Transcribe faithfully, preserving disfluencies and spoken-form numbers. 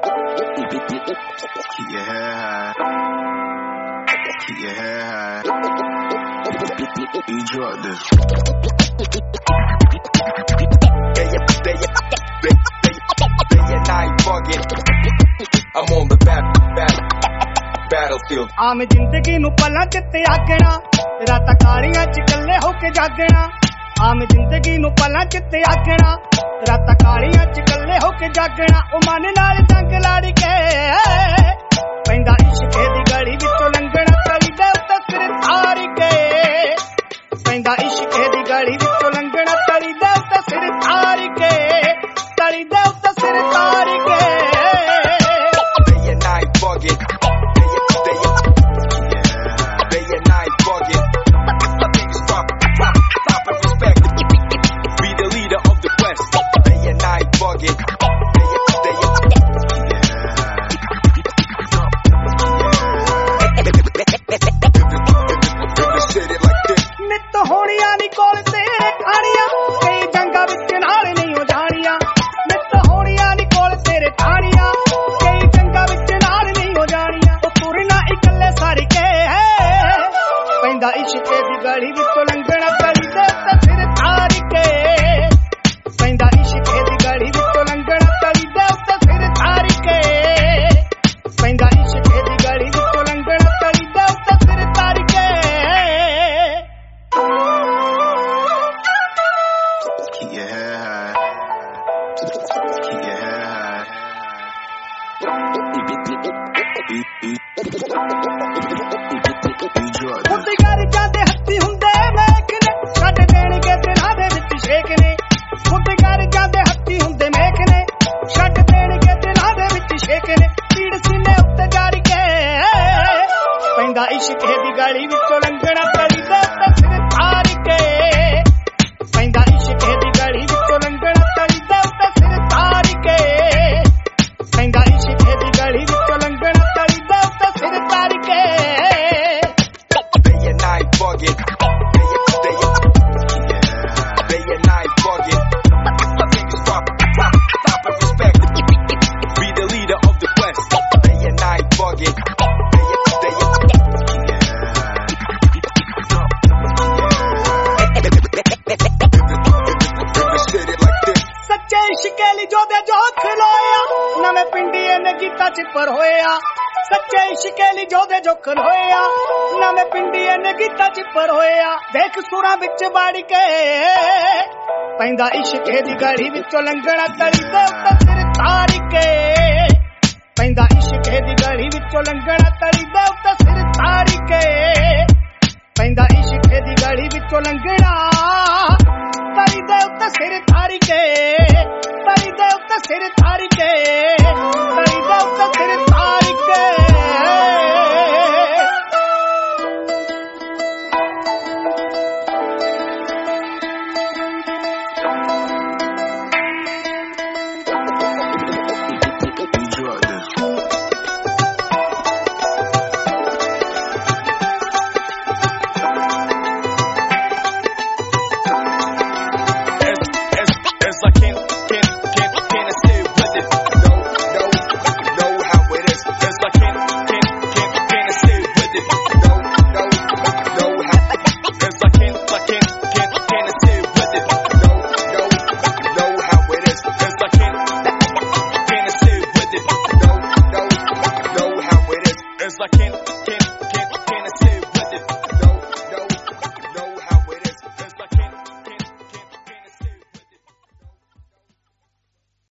Keep your head high. Keep your head high. You drop this. I'm on the battle, battle, battlefield. ਆਮ ਜ਼ਿੰਦਗੀ ਨੂੰ ਪਲਾਂ ਚਿੱਤੇ ਆਗਣਾ, ਰਾਤਾਂ ਕਾਲੀਆਂ ਚ ਇਕੱਲੇ ਹੋ ਕੇ ਜਾਗਣਾ। ਆਮ ਜ਼ਿੰਦਗੀ ਨੂੰ ਪਲਾਂ ਚਿੱਤੇ ਆਗਣਾ, ਰਾਤਾਂ ਕਾਲੀਆਂ ਚ ਇਕੱਲੇ ਹੋ ਕੇ ਜਾਗਣਾ। ਉਹ ਮਨ ਨਾਲ ਜੰਗ ਲੜ ਕੇ ਪੈਂਦਾ ਇਸ਼ਕੇ ਦੀ ਗਲੀ ਵਿੱਚੋਂ ਲੰਘਣਾ। ਤਲੀ ਦੇ ਉੱਤੇ ਸਿਰ ਧਾਰ ਕੇ ਪੈਂਦਾ ਇਸ਼ਕੇ ਦੀ ਗਲੀ ਵਿੱਚੋਂ ਲੰਘਣਾ। ਤਲੀ ਦੇ ਉੱਤੇ ਸਿਰ ਧਾਰ ਕੇ, ਤਲੀ ਦੇ ਉੱਤੇ ਸਿਰ ਧਾਰ ਕੇ। ਇਸ਼ਕੇ ਦੀ ਗਲੀ ਵਿੱਚੋਂ ਲੰਘਣਾ, ਤਲੀ ਦੇ ਉੱਤੇ ਸਿਰ ਧਾਰ ਕੇ ਪੈਂਦਾ ਇਸ਼ਕੇ ਦੀ ਗਲੀ ਵਿੱਚੋਂ ਲੰਘਣਾ। ਤਲੀ ਦੇ ਉੱਤੇ ਸਿਰ ਧਾਰ ਕੇ ਪੈਂਦਾ ਇਸ਼ਕੇ ਦੀ ਗਲੀ ਵਿੱਚੋਂ ਲੰਘਣਾ। ਤਲੀ ਦੇ ਉੱਤੇ ਸਿਰ ਧਾਰ ਕੇ। Keep your head high. Keep your head high. ਹੁੰਦੇ ਘਰ ਜਾਂਦੇ ਹੱਥੀ ਹੁੰਦੇ ਮੇਖ ਨੇ, ਛੱਡ ਦੇਣਗੇ ਦਿਨਾਂ ਦੇ ਵਿੱਚ ਸ਼ੇਖ ਨੇ। ਹੁੰਦੇ ਘਰ ਜਾਂਦੇ ਹੱਥੀ ਹੁੰਦੇ ਮੇਖ ਨੇ, ਛੱਡ ਦੇਣਗੇ ਦਿਨਾਂ ਦੇ ਵਿੱਚ ਸ਼ੇਖ ਨੇ। ਪੀੜ ਸੀਨੇ ਉੱਤੇ ਜਾੜ ਕੇ ਪੈਂਦਾ ਇਸ਼ਕੇ ਦੀ ਗਲੀ ਵਿੱਚੋਂ ਲੰਘਣਾ। ਤਲੀ ਦੇ ਉੱਤੇ ਸਿਰ ਧਾਰ ਕੇ ਪੈਂਦਾ ਇਸ਼ਕੇ ਦੀ ਗਲੀ ਵਿੱਚੋਂ ਲੰਘਣਾ। ਤਲੀ ਦੇ ਉੱਤੇ ਸਿਰ ਧਾਰ ਕੇ ਪੈਂਦਾ ਇਸ਼ਕੇ ਦੀ ਗਲੀ ਵਿੱਚੋਂ ਲੰਘਣਾ। ਤਲੀ ਦੇ ਉੱਤੇ ਸਿਰ ਧਾਰ ਕੇ। ਇਸ਼ਕੇ ਲਈ ਜੋਦੇ ਜੋ ਖਲੋਇਆ, ਨਵੇਂ ਪਿੰਡੀਏ ਨੇ ਗੀਤਾਂ ਚ ਪਰ ਹੋਇਆ। ਸੱਚੇ ਇਸ਼ਕੇ ਲਈ ਜੋਦੇ ਜੋ ਖਲੋਇਆ, ਨਵੇਂ ਪਿੰਡੀਏ ਨੇ ਗੀਤਾਂ ਚ ਪਰ ਹੋਇਆ। ਦੇਖ ਸੁਰਾਂ ਵਿੱਚ ਵੜ ਕੇ ਪੈਂਦਾ ਇਸ਼ਕੇ ਦੀ ਗਲੀ ਵਿੱਚੋਂ ਲੰਘਣਾ। ਤਲੀ ਦੇ ਉੱਤੇ ਸਿਰ ਧਾਰ ਕੇ ਪੈਂਦਾ ਇਸ਼ਕੇ ਦੀ ਗਲੀ ਵਿੱਚੋਂ ਲੰਘਣਾ। ਤਲੀ ਦੇ ਉੱਤੇ ਸਿਰ ਧਾਰ ਕੇ ਪੈਂਦਾ ਇਸ਼ਕੇ ਦੀ ਗਲੀ ਵਿੱਚੋਂ ਲੰਘਣਾ। ਤਲੀ ਦੇ ਉੱਤੇ ਸਿਰ ਧਾਰ ਕੇ, ਤਲੀ ਦੇ ਉੱਤੇ ਸਿਰ